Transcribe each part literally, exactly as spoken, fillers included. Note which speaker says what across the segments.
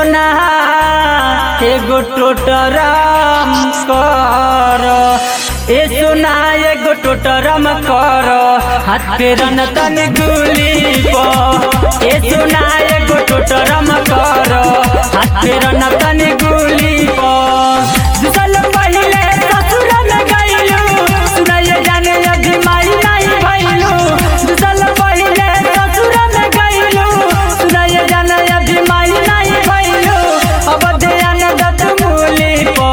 Speaker 1: सोना एगो टोटरम कर, ए सोना एगो टोटरम कर, हाथ फेरन तन गुली प। ए सोना एगो टोटरम कर, हाथ फेरन तन गुली प। दुसल पहिले ससुर में गइलू, सुनाइए जाने अभी माई नहीं भइलू। दुसल पहिले ससुर में गइलू, सुनाइए जाने अभी माई नहीं भइलू। अब ध्यान दत मूली प।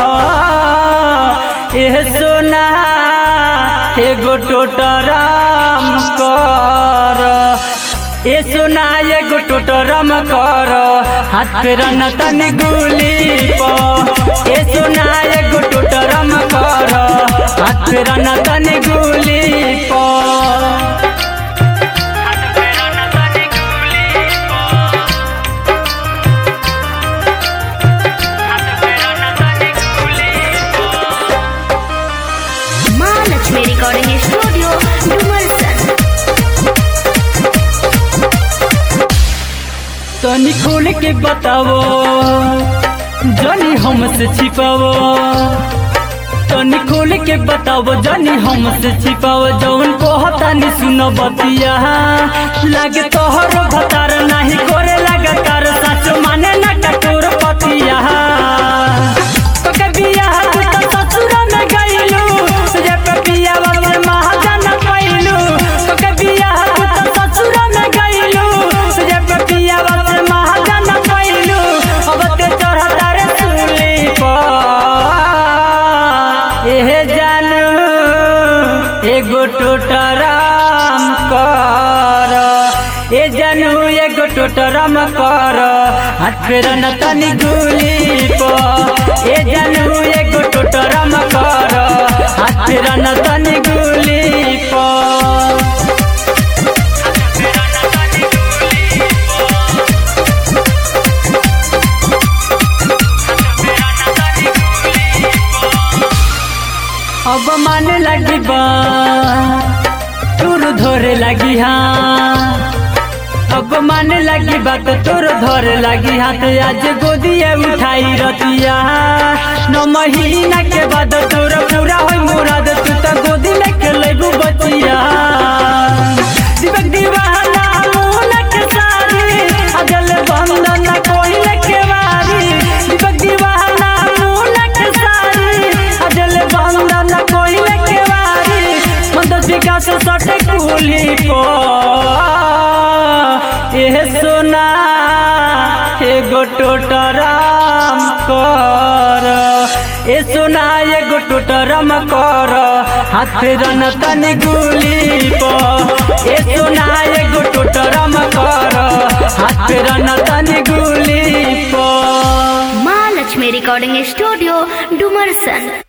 Speaker 1: ए सोना एगो टोटरम कर, ए सोना एगो टोटरम कर, हाथ फेरन तन गुली प। ए सोना एगो टोटरम कर, हाथ फेरन तन गुली प।
Speaker 2: Mahalakshmi recording studio Dumarsan.
Speaker 1: तनी खोल के बताओ, जानी हमसे छिपाओ। तनी खोल के बताओ, जानी हमसे छिपाओ। जौन कहता नि सुनो बतिया, लागे तोहर भतार नहीं करे लगातार। साचो माने ना कटोर पतिया। तोके बियाह तू तो ससुर में गइलू, तुझे पे बियाह में महाजन पैलू। तोके बियाह तू तो ससुर में गइलू, तुझे पे बियाह में महाजन पैलू। अब ते चढ़ता रे सूली प। एहे जानू एगो टोटरम कर, ए जानू एगो टोटरम कर, हाथ फेरन तनी गुली प। ए जानू एगो टोटरम कर, हाथ फेरन तनी गुली प। अब माने लगी बा तोर धोरे लगी हाँ। अब माने लगी बात तोर धोरे लगी हाथ। आज गोदिया उठाई रतिया, नौ महीना के बाद तोर पूरा होई मुराद। तू तो गोदी में के लेबू बचिया। दीपक दीवाना मुन के सारी, अजल बंधन कोई लेके वारी। दीपक दीवाना मुन के सारी, अजल बंधन कोई लेके वारी। मंद विकास सटे कुली को, एह सोना एगो टोटरम कर, ए सोना एगो टोटरम कर, हाथ फेरन तनी गुली प। ए सोना एगो टोटरम कर, हाथ फेरन तनी गुली प।
Speaker 2: Mahalakshmi recording studio Dumarsan.